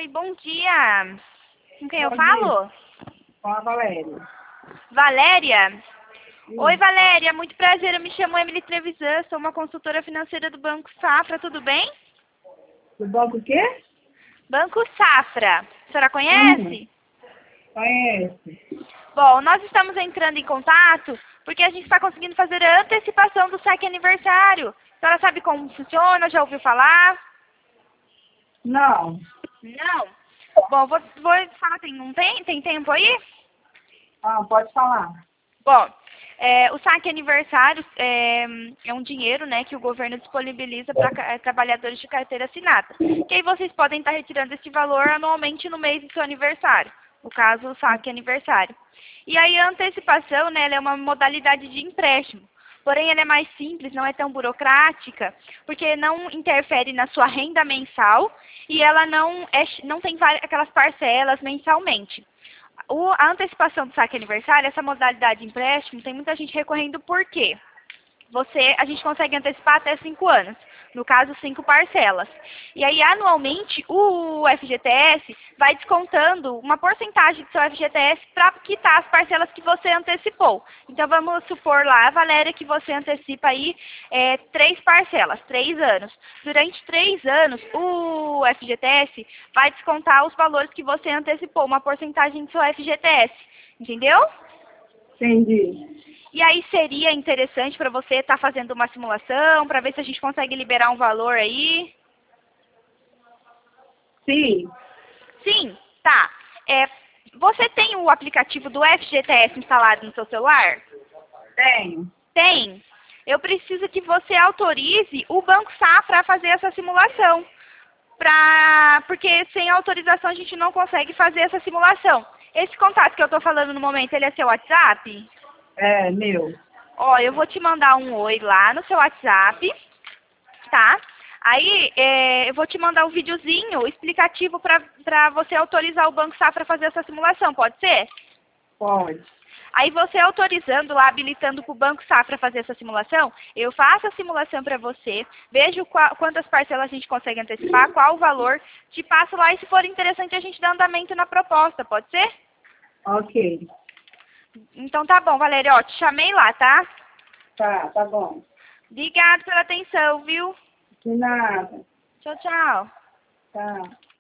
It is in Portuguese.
Oi, bom dia. Com quem eu Bom dia, falo? com a Valéria. Valéria? Oi, Sim. Valéria. Muito prazer. Eu me chamo Emily Trevisan. Sou uma consultora financeira do Banco Safra. Tudo bem? Do banco o quê? Banco Safra. A senhora Uhum. conhece? Conhece. Bom, nós estamos entrando em contato porque a gente está conseguindo fazer a antecipação do saque aniversário. A senhora sabe como funciona? Já ouviu falar? Não. Não? Bom, vou falar, tem tempo aí? Ah, pode falar. Bom, o saque aniversário é um dinheiro, né, que o governo disponibiliza para trabalhadores de carteira assinada. Que aí vocês podem estar retirando esse valor anualmente no mês do seu aniversário. No caso, o saque aniversário. E aí a antecipação, né, ela é uma modalidade de empréstimo. Porém, ela é mais simples, não é tão burocrática, porque não interfere na sua renda mensal e ela não tem aquelas parcelas mensalmente. A antecipação do saque aniversário, essa modalidade de empréstimo, tem muita gente recorrendo por quê? A gente consegue antecipar até 5 anos. No caso, 5 parcelas. E aí, anualmente, o FGTS vai descontando uma porcentagem do seu FGTS para quitar as parcelas que você antecipou. Então, vamos supor lá, Valéria, que você antecipa aí 3 parcelas, 3 anos. Durante 3 anos, o FGTS vai descontar os valores que você antecipou, uma porcentagem do seu FGTS. Entendeu? Entendi. E aí seria interessante para você estar fazendo uma simulação, para ver se a gente consegue liberar um valor aí? Sim, Sim, tá. Você tem o aplicativo do FGTS instalado no seu celular? tenho. Tem. Eu preciso que você autorize o Banco Safra a fazer essa simulação. Porque sem autorização a gente não consegue fazer essa simulação. Esse contato que eu estou falando no momento, ele é seu WhatsApp? É, meu. Ó, eu vou te mandar um oi lá no seu WhatsApp, tá? Aí eu vou te mandar um videozinho explicativo para você autorizar o Banco Safra a fazer essa simulação, pode ser? Pode. Aí você autorizando lá, habilitando para o Banco Safra fazer essa simulação, eu faço a simulação para você, vejo quantas parcelas a gente consegue antecipar, qual o valor, te passo lá e se for interessante a gente dá andamento na proposta, pode ser? Ok. Então tá bom, Valéria, ó, te chamei lá, tá? Tá bom. Obrigada pela atenção, viu? De nada. Tchau, tchau. Tá.